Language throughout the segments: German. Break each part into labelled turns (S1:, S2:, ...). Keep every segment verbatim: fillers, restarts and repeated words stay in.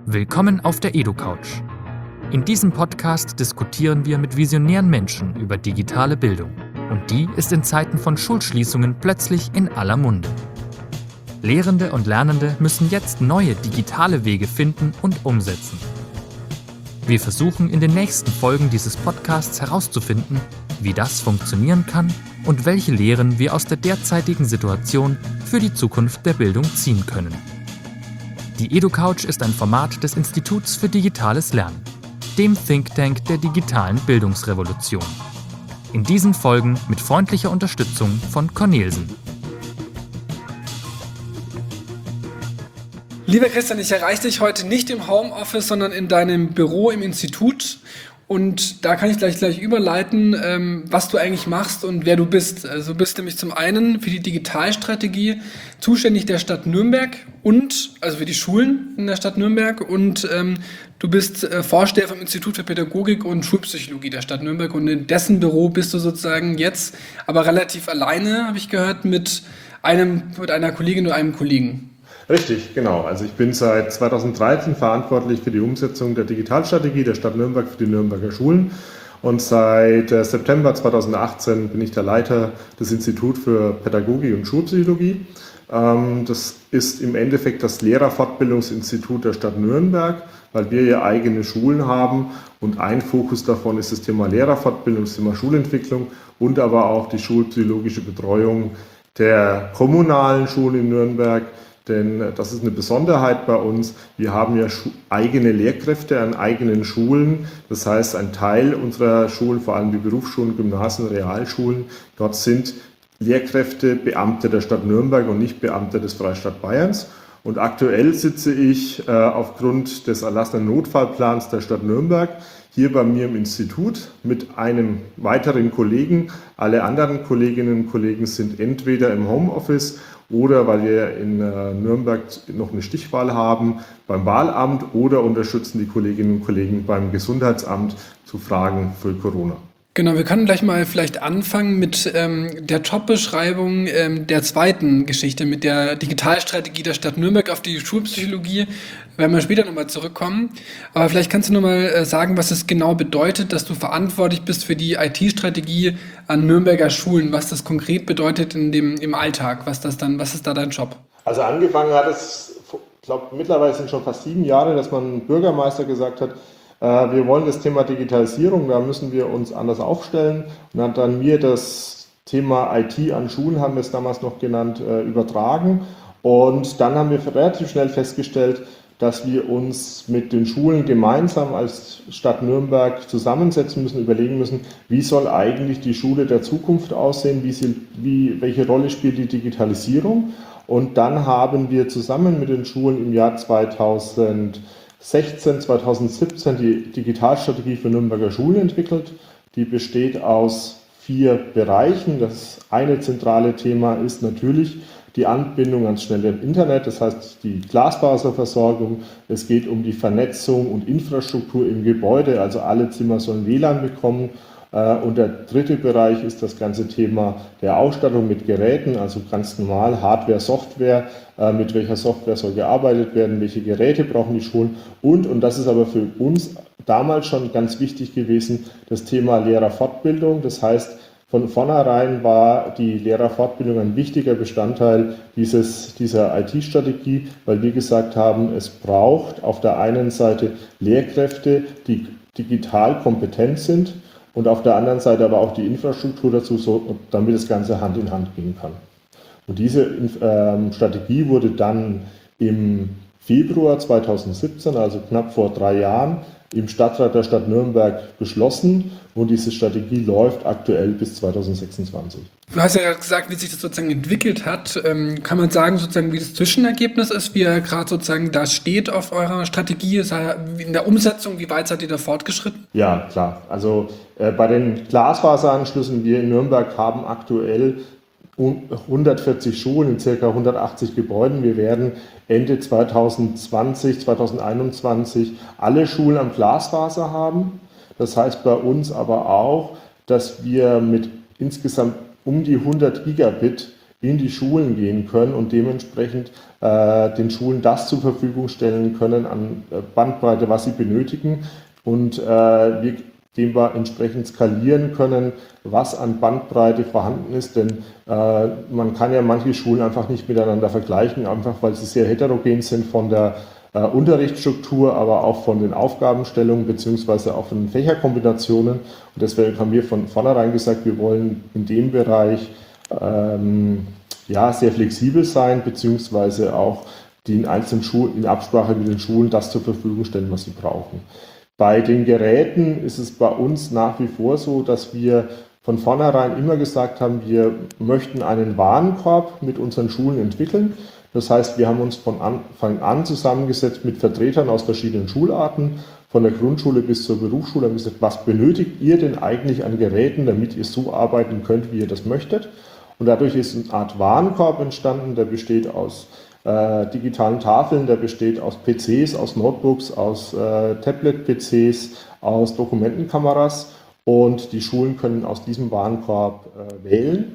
S1: Willkommen auf der EduCouch. In diesem Podcast diskutieren wir mit visionären Menschen über digitale Bildung. Und die ist in Zeiten von Schulschließungen plötzlich in aller Munde. Lehrende und Lernende müssen jetzt neue digitale Wege finden und umsetzen. Wir versuchen in den nächsten Folgen dieses Podcasts herauszufinden, wie das funktionieren kann und welche Lehren wir aus der derzeitigen Situation für die Zukunft der Bildung ziehen können. Die EduCouch ist ein Format des Instituts für digitales Lernen, dem Think Tank der digitalen Bildungsrevolution. In diesen Folgen mit freundlicher Unterstützung von Cornelsen.
S2: Lieber Christian, ich erreiche dich heute nicht im Homeoffice, sondern in deinem Büro im Institut. Und da kann ich gleich gleich überleiten, ähm, was du eigentlich machst und wer du bist. Also du bist nämlich zum einen für die Digitalstrategie zuständig der Stadt Nürnberg und, also für die Schulen in der Stadt Nürnberg, und ähm, du bist äh, Vorsteher vom Institut für Pädagogik und Schulpsychologie der Stadt Nürnberg, und in dessen Büro bist du sozusagen jetzt, aber relativ alleine, habe ich gehört, mit einem, mit einer Kollegin oder einem Kollegen.
S3: Richtig, genau. Also ich bin seit zweitausenddreizehn verantwortlich für die Umsetzung der Digitalstrategie der Stadt Nürnberg für die Nürnberger Schulen. Und seit äh, September zweitausendachtzehn bin ich der Leiter des Instituts für Pädagogik und Schulpsychologie. Ähm, das ist im Endeffekt das Lehrerfortbildungsinstitut der Stadt Nürnberg, weil wir ja eigene Schulen haben. Und ein Fokus davon ist das Thema Lehrerfortbildung, das Thema Schulentwicklung und aber auch die schulpsychologische Betreuung der kommunalen Schulen in Nürnberg. Denn das ist eine Besonderheit bei uns. Wir haben ja eigene Lehrkräfte an eigenen Schulen. Das heißt, ein Teil unserer Schulen, vor allem die Berufsschulen, Gymnasien, Realschulen, dort sind Lehrkräfte Beamte der Stadt Nürnberg und nicht Beamte des Freistaat Bayerns. Und aktuell sitze ich äh, aufgrund des erlassenen Notfallplans der Stadt Nürnberg hier bei mir im Institut mit einem weiteren Kollegen. Alle anderen Kolleginnen und Kollegen sind entweder im Homeoffice oder, weil wir in äh, Nürnberg noch eine Stichwahl haben, beim Wahlamt, oder unterstützen die Kolleginnen und Kollegen beim Gesundheitsamt zu Fragen für Corona.
S2: Genau, wir können gleich mal vielleicht anfangen mit ähm, der Jobbeschreibung ähm, der zweiten Geschichte, mit der Digitalstrategie der Stadt Nürnberg. Auf die Schulpsychologie werden wir später nochmal zurückkommen. Aber vielleicht kannst du nochmal äh, sagen, was es genau bedeutet, dass du verantwortlich bist für die I T-Strategie an Nürnberger Schulen, was das konkret bedeutet in dem, im Alltag, was das dann, was ist da dein Job?
S3: Also angefangen hat es, ich glaube mittlerweile sind schon fast sieben Jahre, dass man Bürgermeister gesagt hat, wir wollen das Thema Digitalisierung, da müssen wir uns anders aufstellen. Und dann hat dann mir das Thema I T an Schulen, haben wir es damals noch genannt, übertragen. Und dann haben wir relativ schnell festgestellt, dass wir uns mit den Schulen gemeinsam als Stadt Nürnberg zusammensetzen müssen, überlegen müssen, wie soll eigentlich die Schule der Zukunft aussehen, wie sie, wie, welche Rolle spielt die Digitalisierung. Und dann haben wir zusammen mit den Schulen im Jahr zweitausendsechzehn, zweitausendsiebzehn die Digitalstrategie für Nürnberger Schulen entwickelt. Die besteht aus vier Bereichen. Das eine zentrale Thema ist natürlich die Anbindung ans schnelle Internet, das heißt die Glasfaserversorgung. Es geht um die Vernetzung und Infrastruktur im Gebäude, also alle Zimmer sollen W L A N bekommen. Und der dritte Bereich ist das ganze Thema der Ausstattung mit Geräten, also ganz normal Hardware, Software, mit welcher Software soll gearbeitet werden, welche Geräte brauchen die Schulen, und, und das ist aber für uns damals schon ganz wichtig gewesen, das Thema Lehrerfortbildung. Das heißt, von vornherein war die Lehrerfortbildung ein wichtiger Bestandteil dieses, dieser I T-Strategie, weil wir gesagt haben, es braucht auf der einen Seite Lehrkräfte, die digital kompetent sind, und auf der anderen Seite aber auch die Infrastruktur dazu, so, damit das Ganze Hand in Hand gehen kann. Und diese ähm, Strategie wurde dann im Februar zweitausendsiebzehn, also knapp vor drei Jahren, im Stadtrat der Stadt Nürnberg beschlossen, und diese Strategie läuft aktuell bis zweitausendsechsundzwanzig.
S2: Du hast ja gerade gesagt, wie sich das sozusagen entwickelt hat. Ähm, kann man sagen, sozusagen, wie das Zwischenergebnis ist, wie er gerade sozusagen da steht auf eurer Strategie? Ist er in der Umsetzung, wie weit seid ihr da fortgeschritten?
S3: Ja, klar. Also äh, bei den Glasfaseranschlüssen, wir in Nürnberg haben aktuell hundertvierzig Schulen in ca. hundertachtzig Gebäuden. Wir werden Ende zweitausendzwanzig, zweitausendeinundzwanzig alle Schulen am Glasfaser haben. Das heißt bei uns aber auch, dass wir mit insgesamt um die hundert Gigabit in die Schulen gehen können und dementsprechend äh, den Schulen das zur Verfügung stellen können an Bandbreite, was sie benötigen und äh, wir dem wir entsprechend skalieren können, was an Bandbreite vorhanden ist, denn äh, man kann ja manche Schulen einfach nicht miteinander vergleichen, einfach weil sie sehr heterogen sind von der äh, Unterrichtsstruktur, aber auch von den Aufgabenstellungen beziehungsweise auch von den Fächerkombinationen. Und deswegen haben wir von vornherein gesagt, wir wollen in dem Bereich ähm, ja, sehr flexibel sein, beziehungsweise auch den einzelnen Schulen in Absprache mit den Schulen das zur Verfügung stellen, was sie brauchen. Bei den Geräten ist es bei uns nach wie vor so, dass wir von vornherein immer gesagt haben, wir möchten einen Warenkorb mit unseren Schulen entwickeln. Das heißt, wir haben uns von Anfang an zusammengesetzt mit Vertretern aus verschiedenen Schularten, von der Grundschule bis zur Berufsschule, haben gesagt, was benötigt ihr denn eigentlich an Geräten, damit ihr so arbeiten könnt, wie ihr das möchtet. Und dadurch ist eine Art Warenkorb entstanden, der besteht aus Äh, digitalen Tafeln, der besteht aus P Cs, aus Notebooks, aus äh, Tablet-P Cs, aus Dokumentenkameras und die Schulen können aus diesem Warenkorb äh, wählen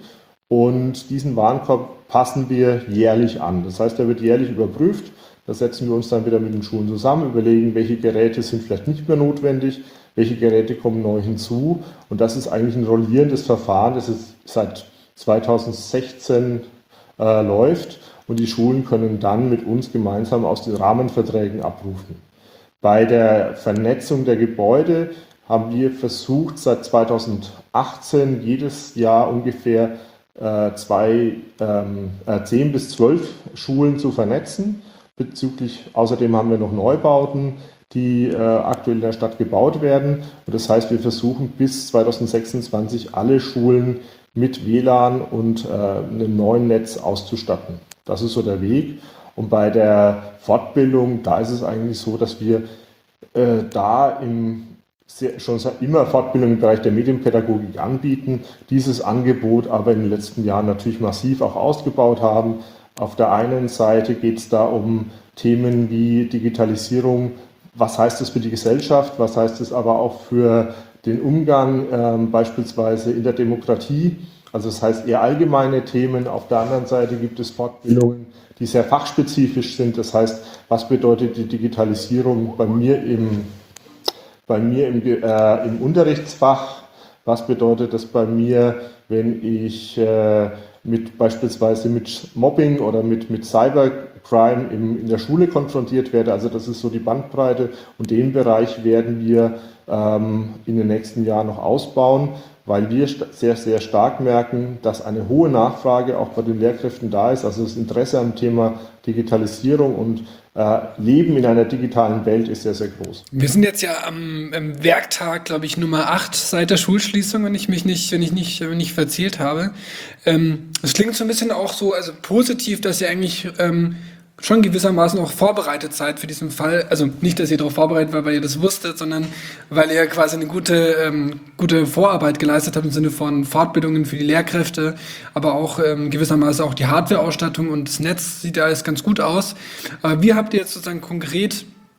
S3: und diesen Warenkorb passen wir jährlich an. Das heißt, der wird jährlich überprüft, da setzen wir uns dann wieder mit den Schulen zusammen, überlegen, welche Geräte sind vielleicht nicht mehr notwendig, welche Geräte kommen neu hinzu und das ist eigentlich ein rollierendes Verfahren, das ist seit zweitausendsechzehn äh, läuft. Und die Schulen können dann mit uns gemeinsam aus den Rahmenverträgen abrufen. Bei der Vernetzung der Gebäude haben wir versucht, seit zweitausendachtzehn jedes Jahr ungefähr äh, zwei, ähm, äh, zehn bis zwölf Schulen zu vernetzen. Bezüglich, außerdem haben wir noch Neubauten, die äh, aktuell in der Stadt gebaut werden. Und das heißt, wir versuchen bis zweitausendsechsundzwanzig alle Schulen mit W L A N und äh, einem neuen Netz auszustatten. Das ist so der Weg. Und bei der Fortbildung, da ist es eigentlich so, dass wir äh, da im, sehr, schon seit immer Fortbildung im Bereich der Medienpädagogik anbieten, dieses Angebot aber in den letzten Jahren natürlich massiv auch ausgebaut haben. Auf der einen Seite geht es da um Themen wie Digitalisierung. Was heißt das für die Gesellschaft? Was heißt es aber auch für den Umgang äh, beispielsweise in der Demokratie? Also das heißt eher allgemeine Themen. Auf der anderen Seite gibt es Fortbildungen, die sehr fachspezifisch sind. Das heißt, was bedeutet die Digitalisierung bei mir im, bei mir im, äh, im Unterrichtsfach? Was bedeutet das bei mir, wenn ich äh, mit beispielsweise mit Mobbing oder mit, mit Cybercrime im, in der Schule konfrontiert werde? Also das ist so die Bandbreite und den Bereich werden wir ähm, in den nächsten Jahren noch ausbauen, weil wir sehr, sehr stark merken, dass eine hohe Nachfrage auch bei den Lehrkräften da ist, also das Interesse am Thema Digitalisierung und äh, Leben in einer digitalen Welt ist sehr, sehr groß.
S2: Wir sind jetzt ja am, am Werktag, glaube ich, Nummer acht seit der Schulschließung, wenn ich mich nicht, wenn ich nicht, wenn ich verzählt habe. Ähm, es klingt so ein bisschen auch so, also positiv, dass ihr eigentlich ähm, schon gewissermaßen auch vorbereitet seid für diesen Fall. Also nicht, dass ihr darauf vorbereitet war, weil ihr das wusstet, sondern weil ihr quasi eine gute, ähm, gute Vorarbeit geleistet habt im Sinne von Fortbildungen für die Lehrkräfte, aber auch ähm, gewissermaßen auch die Hardwareausstattung und das Netz sieht ja alles ganz gut aus. Aber wie habt ihr jetzt sozusagen konkret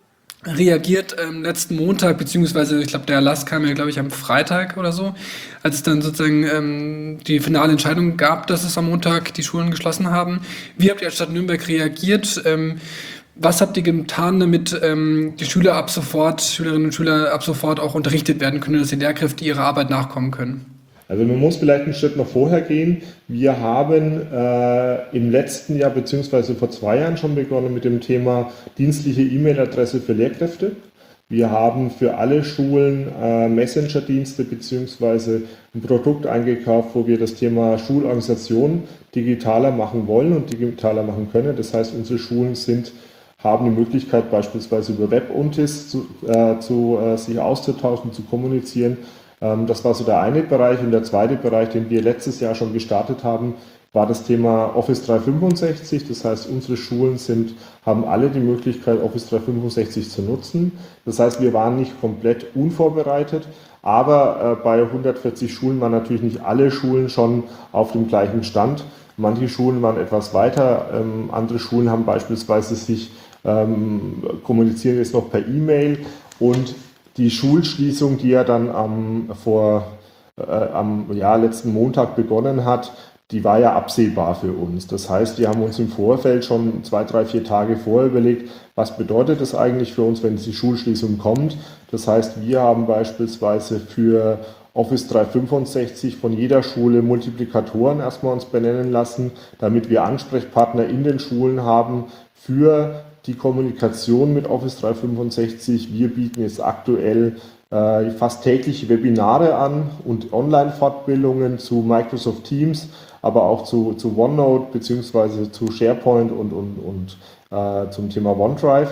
S2: reagiert ähm, letzten Montag, beziehungsweise ich glaube, der Erlass kam ja, glaube ich, am Freitag oder so, als es dann sozusagen ähm, die finale Entscheidung gab, dass es am Montag die Schulen geschlossen haben. Wie habt ihr als Stadt Nürnberg reagiert? Ähm, was habt ihr getan, damit ähm, die Schüler ab sofort, Schülerinnen und Schüler ab sofort auch unterrichtet werden können, dass die Lehrkräfte ihrer Arbeit nachkommen können?
S3: Also man muss vielleicht einen Schritt noch vorher gehen. Wir haben äh, im letzten Jahr beziehungsweise vor zwei Jahren schon begonnen mit dem Thema dienstliche E-Mail-Adresse für Lehrkräfte. Wir haben für alle Schulen äh, Messenger-Dienste beziehungsweise ein Produkt eingekauft, wo wir das Thema Schulorganisation digitaler machen wollen und digitaler machen können. Das heißt, unsere Schulen sind, haben die Möglichkeit beispielsweise über Web-Untis zu, äh, zu, äh, sich auszutauschen, zu kommunizieren. Das war so der eine Bereich und der zweite Bereich, den wir letztes Jahr schon gestartet haben, war das Thema Office dreihundertfünfundsechzig. Das heißt, unsere Schulen sind, haben alle die Möglichkeit, Office dreihundertfünfundsechzig zu nutzen. Das heißt, wir waren nicht komplett unvorbereitet, aber bei hundertvierzig Schulen waren natürlich nicht alle Schulen schon auf dem gleichen Stand. Manche Schulen waren etwas weiter, andere Schulen haben beispielsweise sich kommunizieren jetzt noch per E-Mail und die Schulschließung, die ja dann am, vor, äh, am ja, letzten Montag begonnen hat, die war ja absehbar für uns. Das heißt, wir haben uns im Vorfeld schon zwei, drei, vier Tage vorher überlegt, was bedeutet das eigentlich für uns, wenn die Schulschließung kommt. Das heißt, wir haben beispielsweise für Office dreihundertfünfundsechzig von jeder Schule Multiplikatoren erstmal uns benennen lassen, damit wir Ansprechpartner in den Schulen haben für die Kommunikation mit Office dreihundertfünfundsechzig. Wir bieten jetzt aktuell äh, fast täglich Webinare an und Online-Fortbildungen zu Microsoft Teams, aber auch zu, zu OneNote bzw. zu SharePoint und, und, und äh, zum Thema OneDrive,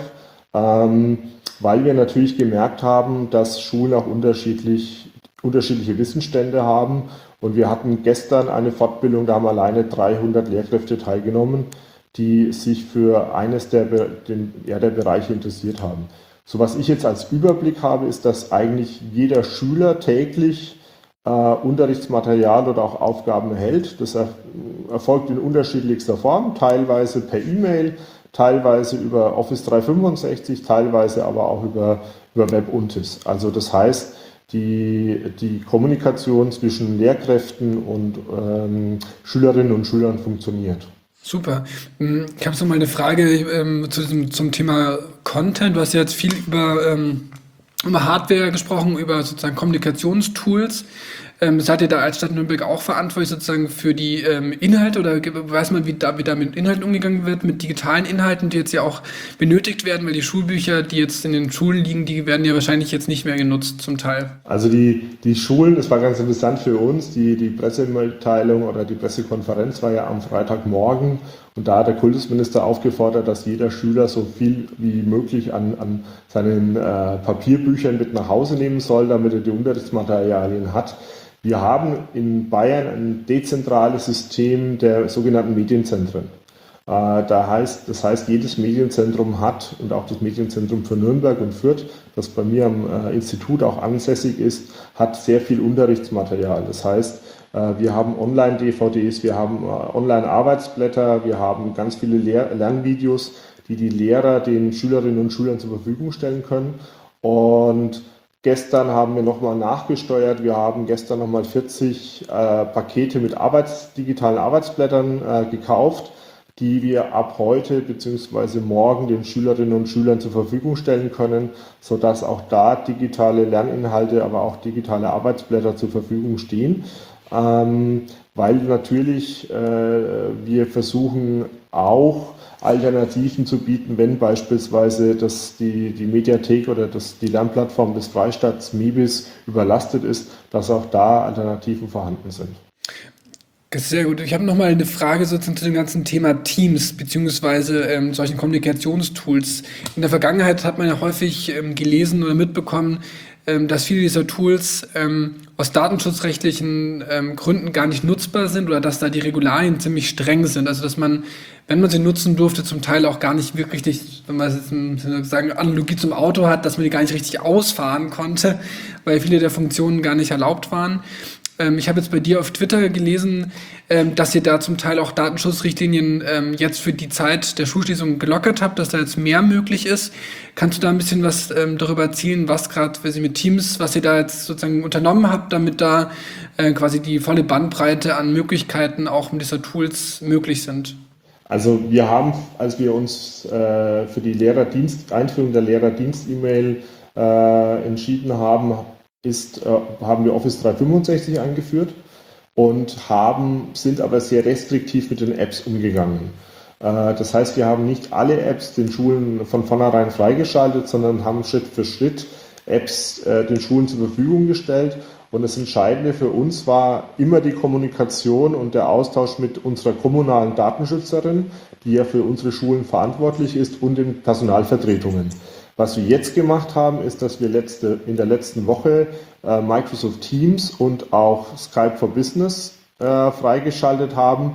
S3: ähm, weil wir natürlich gemerkt haben, dass Schulen auch unterschiedlich unterschiedliche Wissensstände haben. Und wir hatten gestern eine Fortbildung, da haben alleine dreihundert Lehrkräfte teilgenommen, die sich für eines der, den, ja, der Bereiche interessiert haben. So, was ich jetzt als Überblick habe, ist, dass eigentlich jeder Schüler täglich äh, Unterrichtsmaterial oder auch Aufgaben erhält. Das er, erfolgt in unterschiedlichster Form, teilweise per E-Mail, teilweise über Office dreihundertfünfundsechzig, teilweise aber auch über, über WebUntis. Also das heißt, Die, die Kommunikation zwischen Lehrkräften und ähm, Schülerinnen und Schülern funktioniert.
S2: Super. Ich habe so mal eine Frage ähm, zu diesem, zum Thema Content. Du hast ja jetzt viel über, ähm, über Hardware gesprochen, über sozusagen Kommunikationstools. Ähm, seid ihr da als Stadt Nürnberg auch verantwortlich sozusagen für die ähm, Inhalte oder weiß man, wie da, wie da mit Inhalten umgegangen wird, mit digitalen Inhalten, die jetzt ja auch benötigt werden, weil die Schulbücher, die jetzt in den Schulen liegen, die werden ja wahrscheinlich jetzt nicht mehr genutzt zum Teil.
S3: Also die, die Schulen, das war ganz interessant für uns, die, die Pressemitteilung oder die Pressekonferenz war ja am Freitagmorgen und da hat der Kultusminister aufgefordert, dass jeder Schüler so viel wie möglich an, an seinen äh, Papierbüchern mit nach Hause nehmen soll, damit er die Unterrichtsmaterialien hat. Wir haben in Bayern ein dezentrales System der sogenannten Medienzentren. Da heißt, das heißt, jedes Medienzentrum hat, und auch das Medienzentrum für Nürnberg und Fürth, das bei mir am Institut auch ansässig ist, hat sehr viel Unterrichtsmaterial. Das heißt, wir haben Online-D V Ds, wir haben Online-Arbeitsblätter, wir haben ganz viele Lehr- Lernvideos, die die Lehrer den Schülerinnen und Schülern zur Verfügung stellen können. Und gestern haben wir nochmal nachgesteuert. Wir haben gestern nochmal vierzig äh, Pakete mit Arbeits-, digitalen Arbeitsblättern äh, gekauft, die wir ab heute bzw. morgen den Schülerinnen und Schülern zur Verfügung stellen können, sodass auch da digitale Lerninhalte, aber auch digitale Arbeitsblätter zur Verfügung stehen. Ähm, weil natürlich äh, wir versuchen auch Alternativen zu bieten, wenn beispielsweise das, die, die Mediathek oder das, die Lernplattform des Freistaats MIBIS überlastet ist, dass auch da Alternativen vorhanden sind.
S2: Sehr gut. Ich habe noch mal eine Frage sozusagen zu dem ganzen Thema Teams beziehungsweise ähm, solchen Kommunikationstools. In der Vergangenheit hat man ja häufig ähm, gelesen oder mitbekommen, ähm, dass viele dieser Tools ähm, aus datenschutzrechtlichen ähm, Gründen gar nicht nutzbar sind oder dass da die Regularien ziemlich streng sind. Also dass man, wenn man sie nutzen durfte, zum Teil auch gar nicht wirklich richtig, wenn man jetzt sagen Analogie zum Auto hat, dass man die gar nicht richtig ausfahren konnte, weil viele der Funktionen gar nicht erlaubt waren. Ähm, ich habe jetzt bei dir auf Twitter gelesen, ähm, dass ihr da zum Teil auch Datenschutzrichtlinien ähm, jetzt für die Zeit der Schulschließung gelockert habt, dass da jetzt mehr möglich ist. Kannst du da ein bisschen was ähm, darüber erzählen, was gerade mit Teams, was ihr da jetzt sozusagen unternommen habt, damit da äh, quasi die volle Bandbreite an Möglichkeiten auch mit dieser Tools möglich sind?
S3: Also wir haben, als wir uns äh, für die Lehrerdienst, Einführung der Lehrerdienst-E-Mail äh, entschieden haben, ist, äh, haben wir Office dreihundertfünfundsechzig eingeführt und haben, sind aber sehr restriktiv mit den Apps umgegangen. Äh, das heißt, wir haben nicht alle Apps den Schulen von vornherein freigeschaltet, sondern haben Schritt für Schritt Apps äh, den Schulen zur Verfügung gestellt. Und das Entscheidende für uns war immer die Kommunikation und der Austausch mit unserer kommunalen Datenschützerin, die ja für unsere Schulen verantwortlich ist, und den Personalvertretungen. Was wir jetzt gemacht haben, ist, dass wir letzte, in der letzten Woche äh, Microsoft Teams und auch Skype for Business äh, freigeschaltet haben,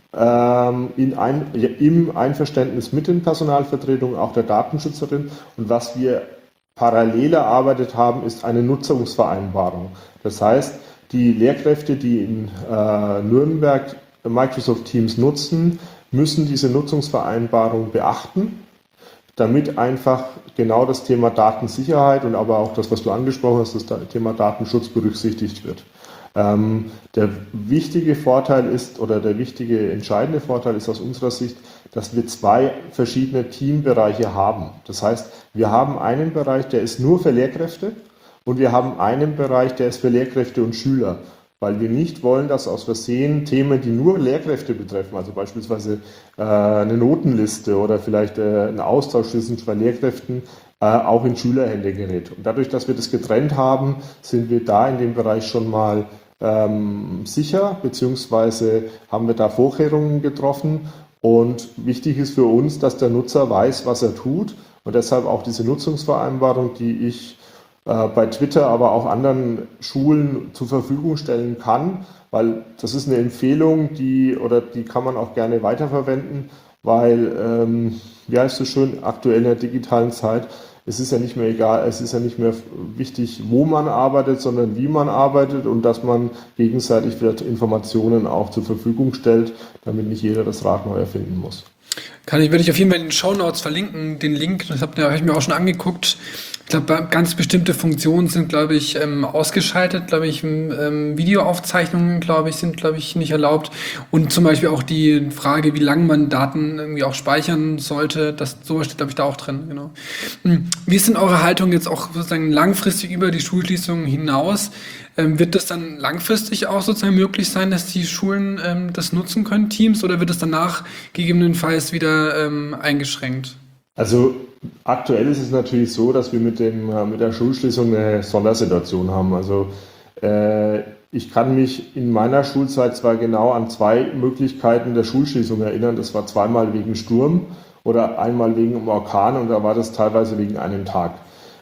S3: ähm, in ein, im Einverständnis mit den Personalvertretungen, auch der Datenschützerin. Und was wir parallel erarbeitet haben, ist eine Nutzungsvereinbarung. Das heißt, die Lehrkräfte, die in äh, Nürnberg Microsoft Teams nutzen, müssen diese Nutzungsvereinbarung beachten, damit einfach genau das Thema Datensicherheit und aber auch das, was du angesprochen hast, das Thema Datenschutz berücksichtigt wird. Ähm, der wichtige Vorteil ist oder der wichtige entscheidende Vorteil ist aus unserer Sicht, dass wir zwei verschiedene Teambereiche haben. Das heißt, wir haben einen Bereich, der ist nur für Lehrkräfte und wir haben einen Bereich, der ist für Lehrkräfte und Schüler. Weil wir nicht wollen, dass aus Versehen Themen, die nur Lehrkräfte betreffen, also beispielsweise äh, eine Notenliste oder vielleicht äh, ein Austausch zwischen zwei Lehrkräften, äh, auch in Schülerhände gerät. Und dadurch, dass wir das getrennt haben, sind wir da in dem Bereich schon mal ähm, sicher, beziehungsweise haben wir da Vorkehrungen getroffen. Und wichtig ist für uns, dass der Nutzer weiß, was er tut. Und deshalb auch diese Nutzungsvereinbarung, die ich bei Twitter, aber auch anderen Schulen zur Verfügung stellen kann, weil das ist eine Empfehlung, die oder die kann man auch gerne weiterverwenden, weil, ähm, wie heißt es schön, aktuell in der digitalen Zeit, es ist ja nicht mehr egal, es ist ja nicht mehr wichtig, wo man arbeitet, sondern wie man arbeitet und dass man gegenseitig vielleicht Informationen auch zur Verfügung stellt, damit nicht jeder das Rad neu erfinden muss.
S2: Kann ich, würde ich auf jeden Fall in den Shownotes verlinken, den Link, das habe hab ich mir auch schon angeguckt. Ich glaube, ganz bestimmte Funktionen sind, glaube ich, ähm, ausgeschaltet. Glaube ich, ähm, Videoaufzeichnungen, glaube ich, sind, glaube ich, nicht erlaubt. Und zum Beispiel auch die Frage, wie lange man Daten irgendwie auch speichern sollte, das sowas steht, glaube ich, da auch drin. Genau. Wie ist denn eure Haltung jetzt auch sozusagen langfristig über die Schulschließungen hinaus? Ähm, wird das dann langfristig auch sozusagen möglich sein, dass die Schulen ähm, das nutzen können, Teams, oder wird es danach gegebenenfalls wieder ähm, eingeschränkt?
S3: Also aktuell ist es natürlich so, dass wir mit, dem, mit der Schulschließung eine Sondersituation haben. Also äh, ich kann mich in meiner Schulzeit zwar genau an zwei Möglichkeiten der Schulschließung erinnern. Das war zweimal wegen Sturm oder einmal wegen einem Orkan und da war das teilweise wegen einem Tag.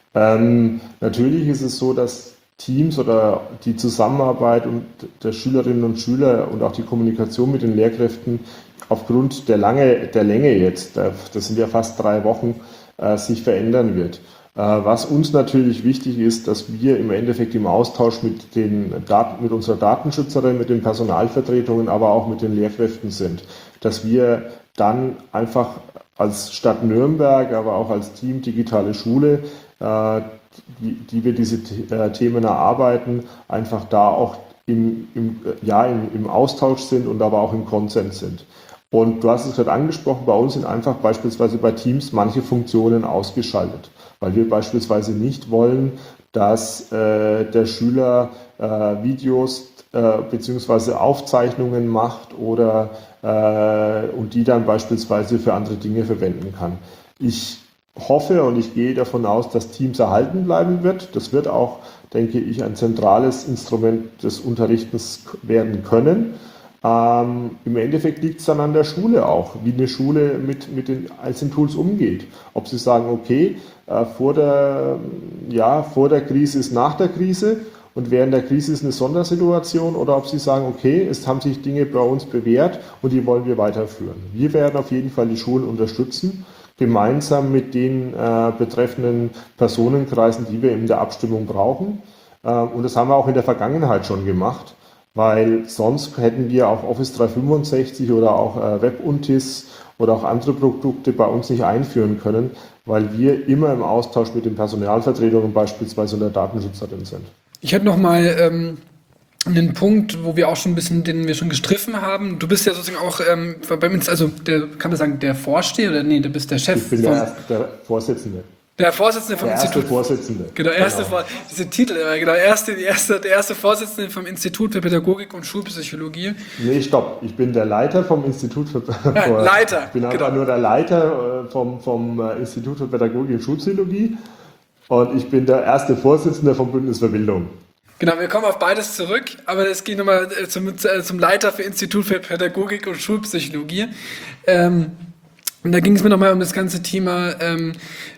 S3: Ähm, natürlich ist es so, dass Teams oder die Zusammenarbeit und der Schülerinnen und Schüler und auch die Kommunikation mit den Lehrkräften aufgrund der, Lange, der Länge jetzt, das sind ja fast drei Wochen, äh, sich verändern wird. Äh, was uns natürlich wichtig ist, dass wir im Endeffekt im Austausch mit, den Daten, mit unserer Datenschützerin, mit den Personalvertretungen, aber auch mit den Lehrkräften sind. Dass wir dann einfach als Stadt Nürnberg, aber auch als Team Digitale Schule, äh, die, die wir diese äh, Themen erarbeiten, einfach da auch im, im, ja, im, im Austausch sind und aber auch im Konsens sind. Und du hast es gerade angesprochen, bei uns sind einfach beispielsweise bei Teams manche Funktionen ausgeschaltet, weil wir beispielsweise nicht wollen, dass äh, der Schüler äh, Videos äh, bzw. Aufzeichnungen macht oder äh, und die dann beispielsweise für andere Dinge verwenden kann. Ich hoffe und ich gehe davon aus, dass Teams erhalten bleiben wird. Das wird auch, denke ich, ein zentrales Instrument des Unterrichtens werden können. Ähm, im Endeffekt liegt es dann an der Schule auch, wie eine Schule mit, mit den einzelnen Tools umgeht. Ob sie sagen, okay, äh, vor der, ja, vor der Krise ist nach der Krise und während der Krise ist eine Sondersituation, oder ob sie sagen, okay, es haben sich Dinge bei uns bewährt und die wollen wir weiterführen. Wir werden auf jeden Fall die Schulen unterstützen, gemeinsam mit den äh, betreffenden Personenkreisen, die wir in der Abstimmung brauchen. Äh, und das haben wir auch in der Vergangenheit schon gemacht. Weil sonst hätten wir auch Office dreihundertfünfundsechzig oder auch äh, WebUntis oder auch andere Produkte bei uns nicht einführen können, weil wir immer im Austausch mit den Personalvertretungen beispielsweise und der Datenschützerin sind.
S2: Ich hätte noch mal ähm, einen Punkt, wo wir auch schon ein bisschen, den wir schon gestriffen haben. Du bist ja sozusagen auch ähm, bei uns, also der, kann man sagen, der Vorsteher oder nee, du bist der Chef.
S3: Ich bin der, der Vorsitzende.
S2: Der Vorsitzende vom
S3: der erste
S2: Institut.
S3: Vorsitzende.
S2: Genau, erste
S3: genau.
S2: Vor diese Titel, genau, erste, die erste, der erste Vorsitzende vom Institut für Pädagogik und Schulpsychologie.
S3: Nee, stopp. Ich bin der Leiter vom Institut für
S2: Nein,
S3: für,
S2: Leiter.
S3: Ich bin einfach genau. nur der Leiter vom, vom Institut für Pädagogik und Schulpsychologie und ich bin der erste Vorsitzende vom Bündnis für Bildung.
S2: Genau, wir kommen auf beides zurück, aber das geht nochmal zum, zum Leiter für Institut für Pädagogik und Schulpsychologie. Ähm, und da ging es mir nochmal um das ganze Thema ähm,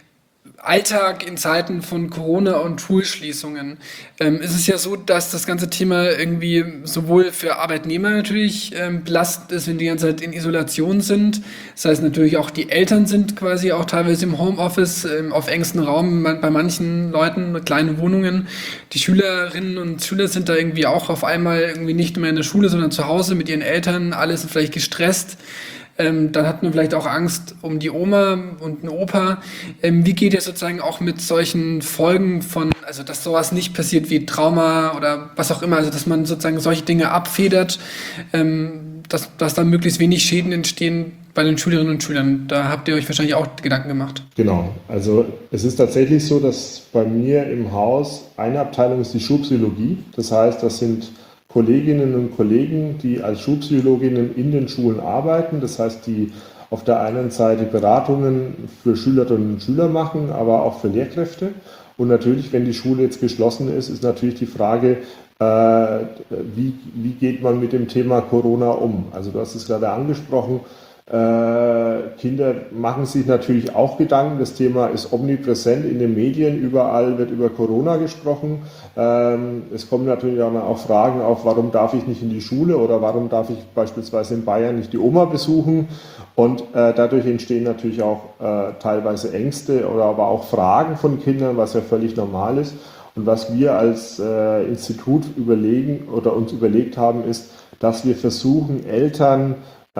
S2: Alltag in Zeiten von Corona und Schulschließungen. Ähm, ist es ja so, dass das ganze Thema irgendwie sowohl für Arbeitnehmer natürlich ähm, belastend ist, wenn die ganze Zeit in Isolation sind. Das heißt natürlich auch die Eltern sind quasi auch teilweise im Homeoffice, ähm, auf engstem Raum, man, bei manchen Leuten mit kleinen Wohnungen. Die Schülerinnen und Schüler sind da irgendwie auch auf einmal irgendwie nicht mehr in der Schule, sondern zu Hause mit ihren Eltern. Alle sind vielleicht gestresst. Ähm, dann hat man vielleicht auch Angst um die Oma und den Opa. Ähm, wie geht ihr sozusagen auch mit solchen Folgen von, also dass sowas nicht passiert wie Trauma oder was auch immer, also dass man sozusagen solche Dinge abfedert, ähm, dass, dass da möglichst wenig Schäden entstehen bei den Schülerinnen und Schülern. Da habt ihr euch wahrscheinlich auch Gedanken gemacht.
S3: Genau, also es ist tatsächlich so, dass bei mir im Haus eine Abteilung ist die Schulpsychologie. Das heißt, das sind Kolleginnen und Kollegen, die als Schulpsychologinnen in den Schulen arbeiten. Das heißt, die auf der einen Seite Beratungen für Schülerinnen und Schüler machen, aber auch für Lehrkräfte. Und natürlich, wenn die Schule jetzt geschlossen ist, ist natürlich die Frage, äh, wie, wie geht man mit dem Thema Corona um? Also du hast es gerade angesprochen, Äh, Kinder machen sich natürlich auch Gedanken. Das Thema ist omnipräsent in den Medien. Überall wird über Corona gesprochen. Ähm, es kommen natürlich auch Fragen auf, warum darf ich nicht in die Schule oder warum darf ich beispielsweise in Bayern nicht die Oma besuchen? Und äh, dadurch entstehen natürlich auch äh, teilweise Ängste oder aber auch Fragen von Kindern, was ja völlig normal ist. Und was wir als äh, Institut überlegen oder uns überlegt haben, ist, dass wir versuchen, Eltern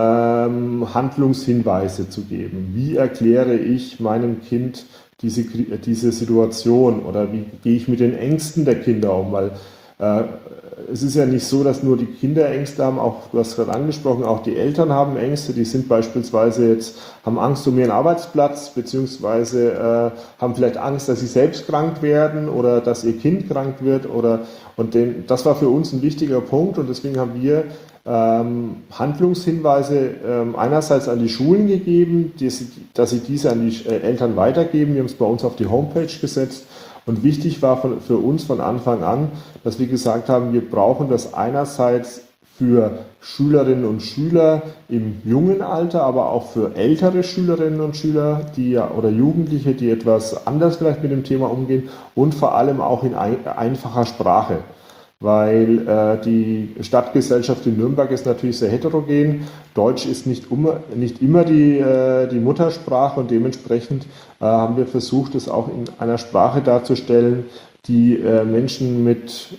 S3: Ähm, Handlungshinweise zu geben. Wie erkläre ich meinem Kind diese, diese Situation oder wie gehe ich mit den Ängsten der Kinder um? Weil äh, es ist ja nicht so, dass nur die Kinder Ängste haben, auch du hast gerade angesprochen, auch die Eltern haben Ängste, die sind beispielsweise jetzt, haben Angst um ihren Arbeitsplatz, beziehungsweise äh, haben vielleicht Angst, dass sie selbst krank werden oder dass ihr Kind krank wird oder und den, das war für uns ein wichtiger Punkt und deswegen haben wir Ähm, Handlungshinweise ähm, einerseits an die Schulen gegeben, die, dass sie diese an die äh, Eltern weitergeben. Wir haben es bei uns auf die Homepage gesetzt und wichtig war von, für uns von Anfang an, dass wir gesagt haben, wir brauchen das einerseits für Schülerinnen und Schüler im jungen Alter, aber auch für ältere Schülerinnen und Schüler, die ja oder Jugendliche, die etwas anders vielleicht mit dem Thema umgehen und vor allem auch in ein, einfacher Sprache. Weil äh, die Stadtgesellschaft in Nürnberg ist natürlich sehr heterogen. Deutsch ist nicht, um, nicht immer die, äh, die Muttersprache und dementsprechend äh, haben wir versucht, es auch in einer Sprache darzustellen, die äh, Menschen mit,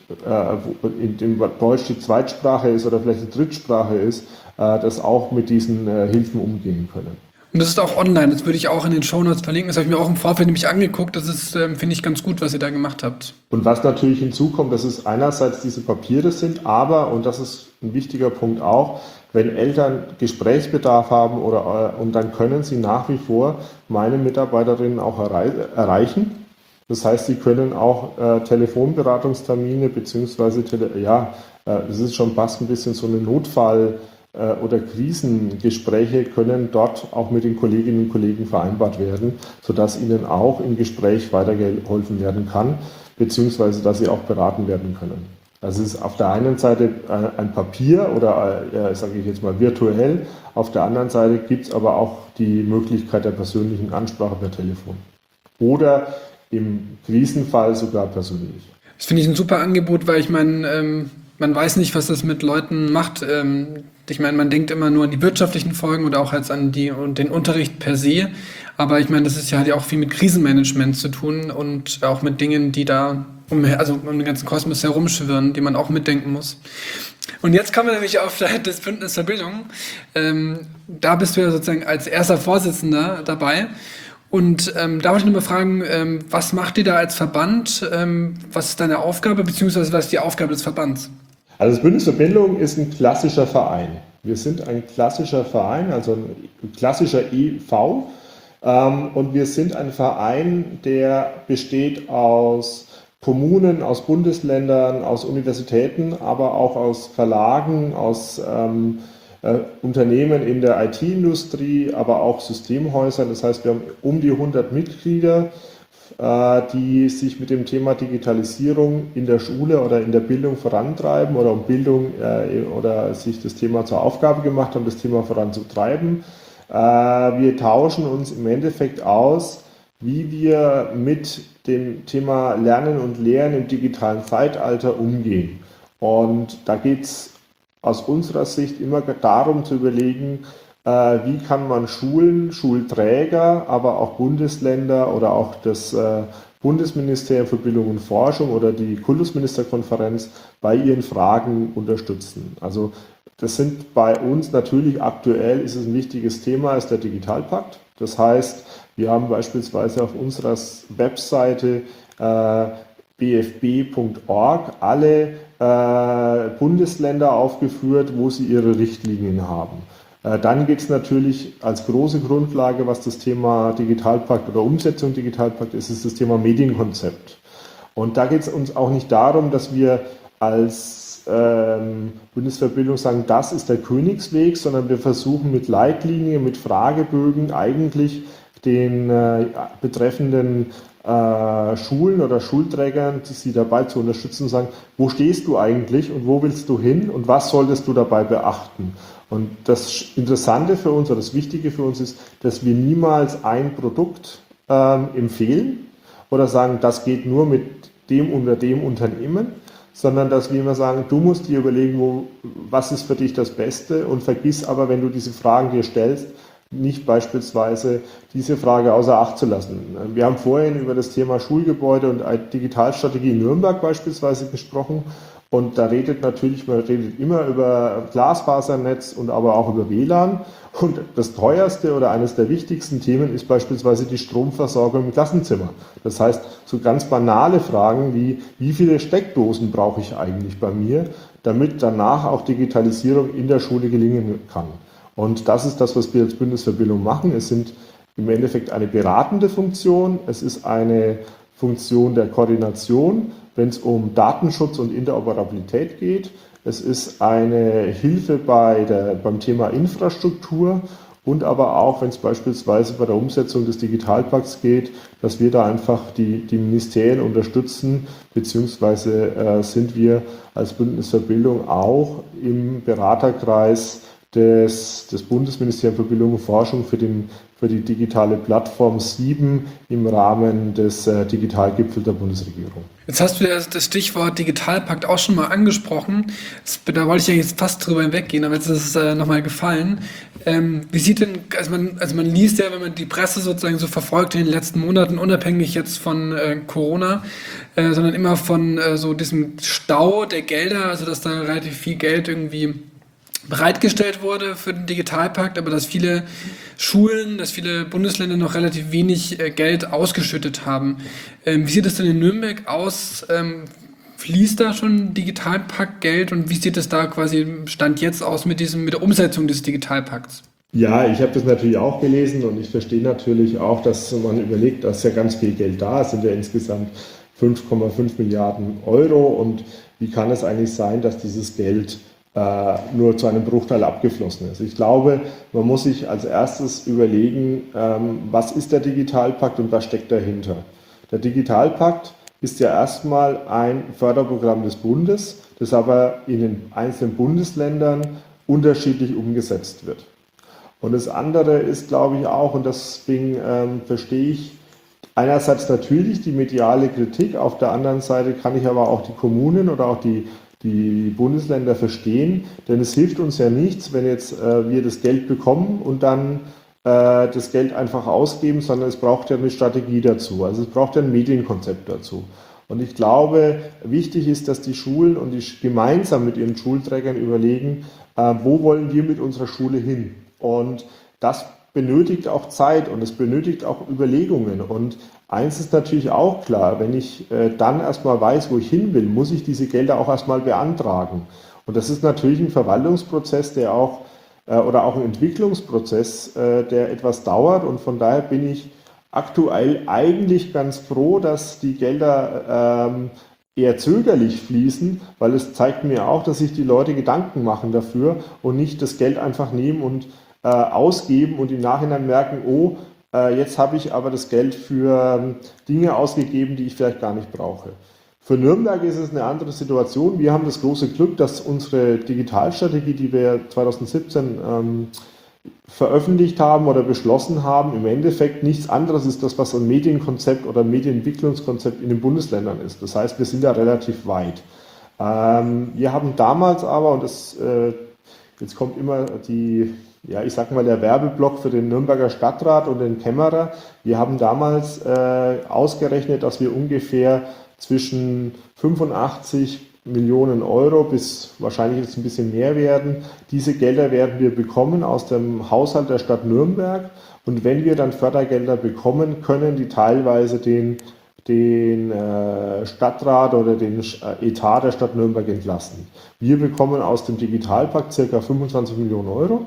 S3: äh, in dem Deutsch die Zweitsprache ist oder vielleicht die Drittsprache ist, äh, das auch mit diesen äh, Hilfen umgehen können.
S2: Und das ist auch online, das würde ich auch in den Shownotes verlinken. Das habe ich mir auch im Vorfeld nämlich angeguckt. Das ist, ähm, finde ich, ganz gut, was ihr da gemacht habt.
S3: Und was natürlich hinzukommt, dass es einerseits diese Papiere sind, aber, und das ist ein wichtiger Punkt auch, wenn Eltern Gesprächsbedarf haben oder und dann können sie nach wie vor meine Mitarbeiterinnen auch errei- erreichen. Das heißt, sie können auch äh, Telefonberatungstermine beziehungsweise tele- ja, äh, das ist schon fast ein bisschen so eine Notfall- oder Krisengespräche können dort auch mit den Kolleginnen und Kollegen vereinbart werden, sodass ihnen auch im Gespräch weitergeholfen werden kann, beziehungsweise dass sie auch beraten werden können. Also es ist auf der einen Seite ein Papier oder, äh, sage ich jetzt mal, virtuell, auf der anderen Seite gibt es aber auch die Möglichkeit der persönlichen Ansprache per Telefon oder im Krisenfall sogar persönlich.
S2: Das finde ich ein super Angebot, weil ich meine, ähm, man weiß nicht, was das mit Leuten macht. Ähm, ich meine, man denkt immer nur an die wirtschaftlichen Folgen oder auch jetzt an die und den Unterricht per se. Aber ich meine, das ist ja, hat ja auch viel mit Krisenmanagement zu tun und auch mit Dingen, die da um, also um den ganzen Kosmos herumschwirren, die man auch mitdenken muss. Und jetzt kommen wir nämlich auf das Bündnis zur Bildung. Ähm, da bist du ja sozusagen als erster Vorsitzender dabei. Und ähm, da wollte ich nur mal fragen, ähm, was macht ihr da als Verband? Ähm, was ist deine Aufgabe, beziehungsweise was ist die Aufgabe des Verbands?
S3: Also das Bündnis zur Bildung ist ein klassischer Verein. Wir sind ein klassischer Verein, also ein klassischer E V. Ähm, und wir sind ein Verein, der besteht aus Kommunen, aus Bundesländern, aus Universitäten, aber auch aus Verlagen, aus ähm, äh, Unternehmen in der I T-Industrie, aber auch Systemhäusern. Das heißt, wir haben um die hundert Mitglieder, äh, die sich mit dem Thema Digitalisierung in der Schule oder in der Bildung vorantreiben oder um Bildung äh, oder sich das Thema zur Aufgabe gemacht haben, das Thema voranzutreiben. Äh, wir tauschen uns im Endeffekt aus, wie wir mit dem Thema Lernen und Lehren im digitalen Zeitalter umgehen. Und da geht es aus unserer Sicht immer darum zu überlegen, äh, wie kann man Schulen, Schulträger, aber auch Bundesländer oder auch das äh, Bundesministerium für Bildung und Forschung oder die Kultusministerkonferenz bei ihren Fragen unterstützen. Also das sind bei uns natürlich aktuell, ist es ein wichtiges Thema, ist der Digitalpakt. Das heißt, wir haben beispielsweise auf unserer Webseite äh, b f b punkt org alle äh, Bundesländer aufgeführt, wo sie ihre Richtlinien haben. Äh, dann geht es natürlich als große Grundlage, was das Thema Digitalpakt oder Umsetzung Digitalpakt ist, ist das Thema Medienkonzept. Und da geht es uns auch nicht darum, dass wir als ähm, Bundesverbildung sagen, das ist der Königsweg, sondern wir versuchen mit Leitlinien, mit Fragebögen eigentlich den äh, betreffenden äh, Schulen oder Schulträgern, die sie dabei zu unterstützen, sagen, wo stehst du eigentlich und wo willst du hin und was solltest du dabei beachten? Und das Interessante für uns oder das Wichtige für uns ist, dass wir niemals ein Produkt ähm, empfehlen oder sagen, das geht nur mit dem oder dem Unternehmen, sondern dass wir immer sagen, du musst dir überlegen, wo, was ist für dich das Beste und vergiss aber, wenn du diese Fragen dir stellst, nicht beispielsweise diese Frage außer Acht zu lassen. Wir haben vorhin über das Thema Schulgebäude und Digitalstrategie in Nürnberg beispielsweise gesprochen. Und da redet natürlich, man redet immer über Glasfasernetz und aber auch über W L A N. Und das teuerste oder eines der wichtigsten Themen ist beispielsweise die Stromversorgung im Klassenzimmer. Das heißt, so ganz banale Fragen wie, wie viele Steckdosen brauche ich eigentlich bei mir, damit danach auch Digitalisierung in der Schule gelingen kann. Und das ist das, was wir als Bundesverbildung machen. Es sind im Endeffekt eine beratende Funktion, es ist eine Funktion der Koordination, wenn es um Datenschutz und Interoperabilität geht. Es ist eine Hilfe bei der, beim Thema Infrastruktur und aber auch, wenn es beispielsweise bei der Umsetzung des Digitalpakts geht, dass wir da einfach die, die Ministerien unterstützen, beziehungsweise äh, sind wir als Bundesverbildung auch im Beraterkreis des, des Bundesministeriums für Bildung und Forschung für, den, für die digitale Plattform sieben im Rahmen des äh, Digitalgipfels der Bundesregierung.
S2: Jetzt hast du ja das Stichwort Digitalpakt auch schon mal angesprochen. Das, da wollte ich ja jetzt fast drüber hinweggehen, aber jetzt ist es äh, nochmal gefallen. Ähm, wie sieht denn, also man, also man liest ja, wenn man die Presse sozusagen so verfolgt in den letzten Monaten, unabhängig jetzt von äh, Corona, äh, sondern immer von äh, so diesem Stau der Gelder, also dass da relativ viel Geld irgendwie bereitgestellt wurde für den Digitalpakt, aber dass viele Schulen, dass viele Bundesländer noch relativ wenig äh, Geld ausgeschüttet haben. Ähm, wie sieht es denn in Nürnberg aus? Ähm, fließt da schon Digitalpakt-Geld und wie sieht es da quasi Stand jetzt aus mit diesem, mit der Umsetzung des Digitalpakts?
S3: Ja, ich habe das natürlich auch gelesen und ich verstehe natürlich auch, dass man überlegt, dass ja ganz viel Geld da ist, es sind ja insgesamt fünf Komma fünf Milliarden Euro und wie kann es eigentlich sein, dass dieses Geld nur zu einem Bruchteil abgeflossen ist. Ich glaube, man muss sich als erstes überlegen, was ist der Digitalpakt und was steckt dahinter. Der Digitalpakt ist ja erstmal ein Förderprogramm des Bundes, das aber in den einzelnen Bundesländern unterschiedlich umgesetzt wird. Und das andere ist, glaube ich, auch, und deswegen ähm, verstehe ich einerseits natürlich die mediale Kritik, auf der anderen Seite kann ich aber auch die Kommunen oder auch die die Bundesländer verstehen, denn es hilft uns ja nichts, wenn jetzt äh, wir das Geld bekommen und dann äh, das Geld einfach ausgeben, sondern es braucht ja eine Strategie dazu, also es braucht ja ein Medienkonzept dazu. Und ich glaube, wichtig ist, dass die Schulen und die gemeinsam mit ihren Schulträgern überlegen, äh, wo wollen wir mit unserer Schule hin? Und das benötigt auch Zeit und es benötigt auch Überlegungen. Und eins ist natürlich auch klar, wenn ich äh, dann erstmal weiß, wo ich hin will, muss ich diese Gelder auch erstmal beantragen. Und das ist natürlich ein Verwaltungsprozess, der auch, äh, oder auch ein Entwicklungsprozess, äh, der etwas dauert. Und von daher bin ich aktuell eigentlich ganz froh, dass die Gelder ähm, eher zögerlich fließen, weil es zeigt mir auch, dass sich die Leute Gedanken machen dafür und nicht das Geld einfach nehmen und äh, ausgeben und im Nachhinein merken, oh, äh, jetzt habe ich aber das Geld für ähm, Dinge ausgegeben, die ich vielleicht gar nicht brauche. Für Nürnberg ist es eine andere Situation. Wir haben das große Glück, dass unsere Digitalstrategie, die wir zwanzig siebzehn ähm, veröffentlicht haben oder beschlossen haben, im Endeffekt nichts anderes ist das, was ein Medienkonzept oder ein Medienentwicklungskonzept in den Bundesländern ist. Das heißt, wir sind da relativ weit. Ähm, wir haben damals aber, und das, äh, jetzt kommt immer die, ja, ich sag mal, der Werbeblock für den Nürnberger Stadtrat und den Kämmerer. Wir haben damals äh, ausgerechnet, dass wir ungefähr zwischen fünfundachtzig Millionen Euro bis wahrscheinlich jetzt ein bisschen mehr werden. Diese Gelder werden wir bekommen aus dem Haushalt der Stadt Nürnberg. Und wenn wir dann Fördergelder bekommen, können die teilweise den, den äh, Stadtrat oder den Etat der Stadt Nürnberg entlasten. Wir bekommen aus dem Digitalpakt ca. fünfundzwanzig Millionen Euro.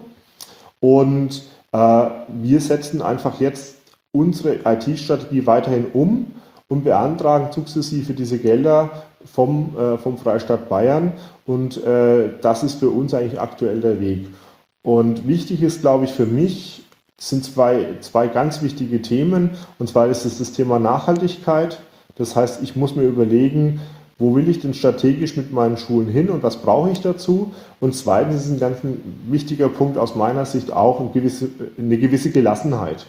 S3: Und äh, wir setzen einfach jetzt unsere I T-Strategie weiterhin um und beantragen sukzessive diese Gelder vom, äh, vom Freistaat Bayern. Und äh, das ist für uns eigentlich aktuell der Weg. Und wichtig ist, glaube ich, für mich, sind zwei, zwei ganz wichtige Themen. Und zwar ist es das Thema Nachhaltigkeit. Das heißt, ich muss mir überlegen, wo will ich denn strategisch mit meinen Schulen hin und was brauche ich dazu? Und zweitens ist ein ganz wichtiger Punkt aus meiner Sicht auch eine gewisse, eine gewisse Gelassenheit.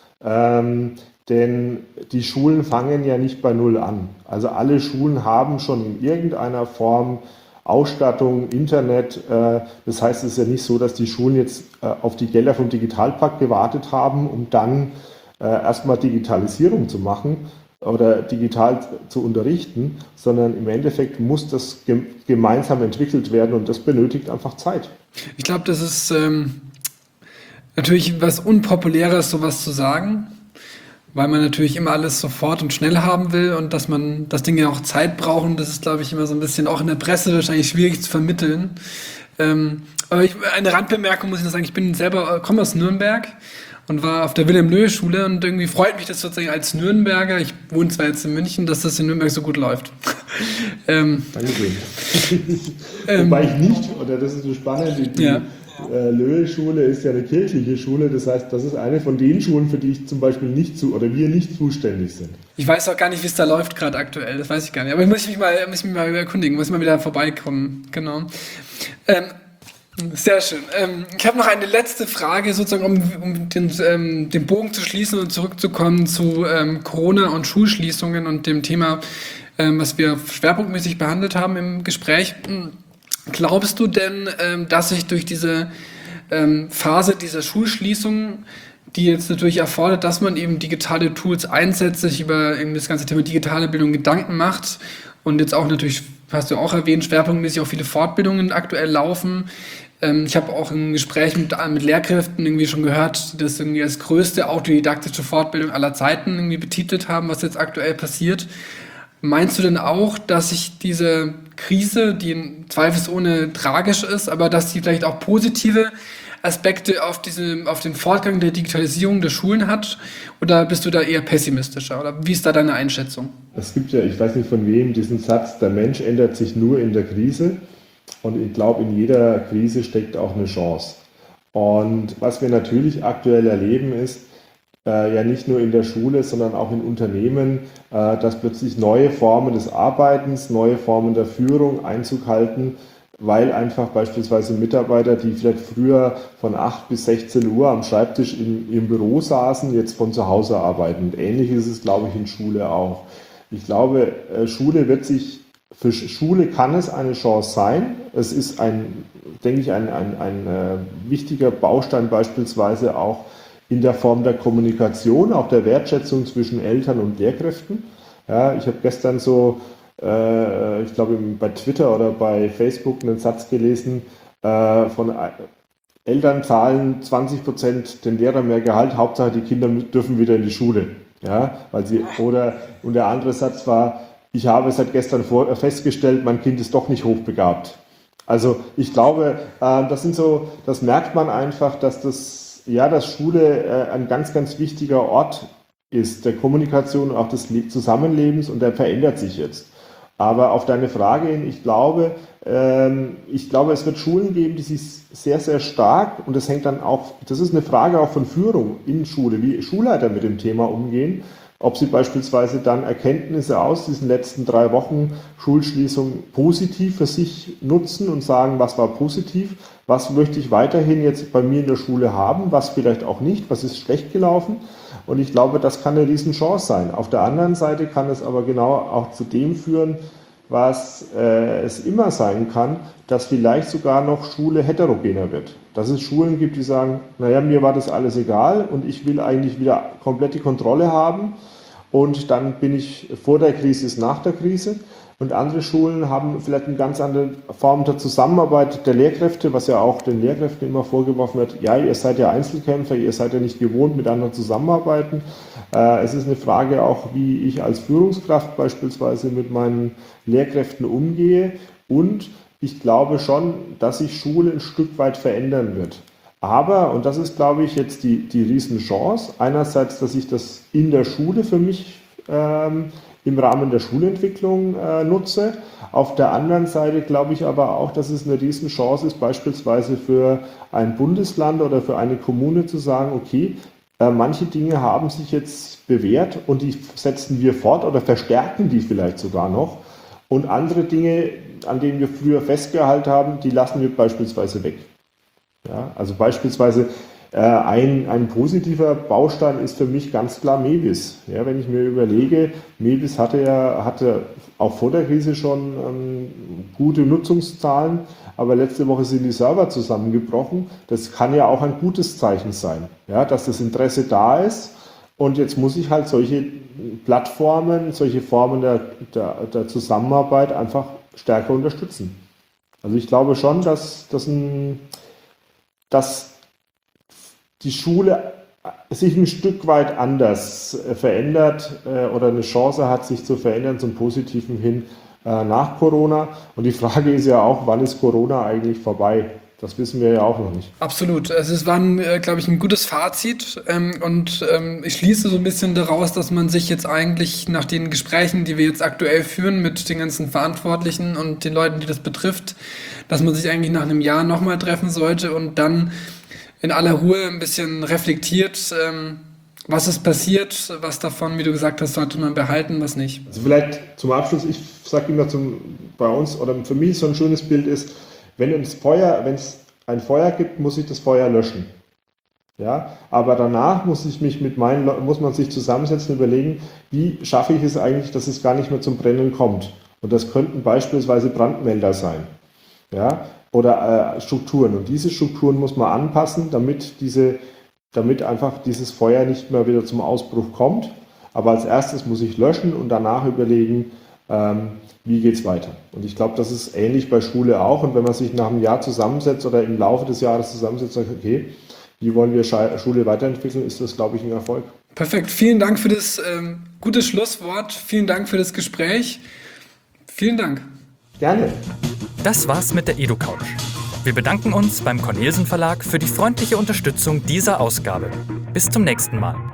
S3: Ähm, denn die Schulen fangen ja nicht bei Null an. Also alle Schulen haben schon in irgendeiner Form Ausstattung, Internet. Äh, das heißt, es ist ja nicht so, dass die Schulen jetzt äh, auf die Gelder vom Digitalpakt gewartet haben, um dann äh, erstmal Digitalisierung zu machen oder digital zu unterrichten, sondern im Endeffekt muss das gem- gemeinsam entwickelt werden und das benötigt einfach Zeit.
S2: Ich glaube, das ist ähm, natürlich was Unpopuläres, sowas zu sagen, weil man natürlich immer alles sofort und schnell haben will und dass man, dass Dinge auch Zeit brauchen. Das ist, glaube ich, immer so ein bisschen auch in der Presse wahrscheinlich schwierig zu vermitteln. Ähm, aber ich, eine Randbemerkung muss ich noch sagen, ich bin selber, komme aus Nürnberg und war auf der Wilhelm-Löhe-Schule und irgendwie freut mich das sozusagen als Nürnberger, ich wohne zwar jetzt in München, dass das in Nürnberg so gut läuft. ähm,
S3: Dankeschön. Wobei ich nicht, oder das ist so spannend, die, die
S2: ja.
S3: äh, Löhe-Schule ist ja eine kirchliche Schule, das heißt, das ist eine von den Schulen, für die ich zum Beispiel nicht zu, oder wir nicht zuständig sind.
S2: Ich weiß auch gar nicht, wie es da läuft gerade aktuell, das weiß ich gar nicht, aber ich muss mich mal, muss ich mich mal erkundigen, muss mal wieder vorbeikommen, genau. Ähm, Sehr schön. Ähm, ich habe noch eine letzte Frage, sozusagen, um, um den, ähm, den Bogen zu schließen und zurückzukommen zu ähm, Corona und Schulschließungen und dem Thema, ähm, was wir schwerpunktmäßig behandelt haben im Gespräch. Glaubst du denn, ähm, dass sich durch diese ähm, Phase dieser Schulschließung, die jetzt natürlich erfordert, dass man eben digitale Tools einsetzt, sich über eben das ganze Thema digitale Bildung Gedanken macht und jetzt auch natürlich, hast du auch erwähnt, schwerpunktmäßig auch viele Fortbildungen aktuell laufen. Ähm, ich habe auch im Gespräch mit, mit Lehrkräften irgendwie schon gehört, die das irgendwie als größte autodidaktische Fortbildung aller Zeiten irgendwie betitelt haben, was jetzt aktuell passiert. Meinst du denn auch, dass sich diese Krise, die zweifelsohne tragisch ist, aber dass sie vielleicht auch positive Aspekte auf diese, auf den Fortgang der Digitalisierung der Schulen hat? Oder bist du da eher pessimistischer? Oder wie ist da deine Einschätzung?
S3: Es gibt ja, ich weiß nicht von wem, diesen Satz, der Mensch ändert sich nur in der Krise. Und ich glaube, in jeder Krise steckt auch eine Chance. Und was wir natürlich aktuell erleben, ist, äh, ja nicht nur in der Schule, sondern auch in Unternehmen, äh, dass plötzlich neue Formen des Arbeitens, neue Formen der Führung Einzug halten, weil einfach beispielsweise Mitarbeiter, die vielleicht früher von acht bis sechzehn Uhr am Schreibtisch in ihrem Büro saßen, jetzt von zu Hause arbeiten. Und ähnlich ist es, glaube ich, in Schule auch. Ich glaube, Schule wird sich, für Schule kann es eine Chance sein. Es ist ein, denke ich, ein, ein, ein äh, wichtiger Baustein beispielsweise auch in der Form der Kommunikation, auch der Wertschätzung zwischen Eltern und Lehrkräften. Ja, ich habe gestern so ich glaube bei Twitter oder bei Facebook einen Satz gelesen, äh, von Eltern zahlen zwanzig Prozent den Lehrern mehr Gehalt, Hauptsache die Kinder dürfen wieder in die Schule. Ja, weil sie, oder, und der andere Satz war, ich habe seit gestern vor, festgestellt, mein Kind ist doch nicht hochbegabt. Also ich glaube, äh, das sind so, das merkt man einfach, dass das, ja, dass Schule äh, ein ganz, ganz wichtiger Ort ist, der Kommunikation und auch des Zusammenlebens, und der verändert sich jetzt. Aber auf deine Frage hin, ich glaube, ähm, ich glaube, es wird Schulen geben, die sich sehr, sehr stark, und das hängt dann auch, das ist eine Frage auch von Führung in Schule, wie Schulleiter mit dem Thema umgehen, ob sie beispielsweise dann Erkenntnisse aus diesen letzten drei Wochen Schulschließung positiv für sich nutzen und sagen, was war positiv, was möchte ich weiterhin jetzt bei mir in der Schule haben, was vielleicht auch nicht, was ist schlecht gelaufen. Und ich glaube, das kann eine Riesenchance sein. Auf der anderen Seite kann es aber genau auch zu dem führen, was äh, es immer sein kann, dass vielleicht sogar noch Schule heterogener wird. Dass es Schulen gibt, die sagen, naja, mir war das alles egal und ich will eigentlich wieder komplett die Kontrolle haben, und dann bin ich vor der Krise ist nach der Krise. und andere Schulen haben vielleicht eine ganz andere Form der Zusammenarbeit der Lehrkräfte, was ja auch den Lehrkräften immer vorgeworfen wird. Ja, ihr seid ja Einzelkämpfer, ihr seid ja nicht gewohnt, mit anderen zusammenarbeiten. Äh, es ist eine Frage auch, wie ich als Führungskraft beispielsweise mit meinen Lehrkräften umgehe, und ich glaube schon, dass sich Schule ein Stück weit verändern wird. Aber, und das ist, glaube ich, jetzt die, die Riesenchance, einerseits, dass ich das in der Schule für mich ähm, im Rahmen der Schulentwicklung äh, nutze. Auf der anderen Seite glaube ich aber auch, dass es eine Riesenchance ist, beispielsweise für ein Bundesland oder für eine Kommune zu sagen, okay, äh, manche Dinge haben sich jetzt bewährt und die setzen wir fort oder verstärken die vielleicht sogar noch. Und andere Dinge, an denen wir früher festgehalten haben, die lassen wir beispielsweise weg. Ja, also beispielsweise äh, ein, ein positiver Baustein ist für mich ganz klar Mebis. Ja, wenn ich mir überlege, Mebis hatte ja hatte auch vor der Krise schon ähm, gute Nutzungszahlen, aber letzte Woche sind die Server zusammengebrochen. Das kann ja auch ein gutes Zeichen sein, ja, dass das Interesse da ist, und jetzt muss ich halt solche Plattformen, solche Formen der, der, der Zusammenarbeit einfach stärker unterstützen. Also ich glaube schon, dass, dass ein dass die Schule sich ein Stück weit anders verändert äh, oder eine Chance hat, sich zu verändern zum Positiven hin äh, nach Corona. Und die Frage ist ja auch, wann ist Corona eigentlich vorbei? Das wissen wir ja auch noch nicht.
S2: Absolut. Also es war, äh, glaube ich, ein gutes Fazit. Ähm, und ähm, ich schließe so ein bisschen daraus, dass man sich jetzt eigentlich nach den Gesprächen, die wir jetzt aktuell führen mit den ganzen Verantwortlichen und den Leuten, die das betrifft, dass man sich eigentlich nach einem Jahr nochmal treffen sollte und dann in aller Ruhe ein bisschen reflektiert, ähm, was ist passiert, was davon, wie du gesagt hast, sollte man behalten, was nicht.
S3: Also vielleicht zum Abschluss, ich sage immer zum, bei uns, oder für mich so ein schönes Bild ist, wenn es Feuer, wenn es ein Feuer gibt, muss ich das Feuer löschen. Ja, aber danach muss ich mich mit meinen, muss man sich zusammensetzen und überlegen, wie schaffe ich es eigentlich, dass es gar nicht mehr zum Brennen kommt. Und das könnten beispielsweise Brandmelder sein, ja, oder äh, Strukturen. Und diese Strukturen muss man anpassen, damit diese, damit einfach dieses Feuer nicht mehr wieder zum Ausbruch kommt. Aber als erstes muss ich löschen und danach überlegen, ähm, wie geht es weiter. Und ich glaube, das ist ähnlich bei Schule auch. Und wenn man sich nach einem Jahr zusammensetzt oder im Laufe des Jahres zusammensetzt und sagt, okay, wie wollen wir Schule weiterentwickeln, ist das, glaube ich, ein Erfolg.
S2: Perfekt. Vielen Dank für das ähm, gute Schlusswort. Vielen Dank für das Gespräch. Vielen Dank.
S3: Gerne.
S1: Das war's mit der EduCouch. Wir bedanken uns beim Cornelsen Verlag für die freundliche Unterstützung dieser Ausgabe. Bis zum nächsten Mal.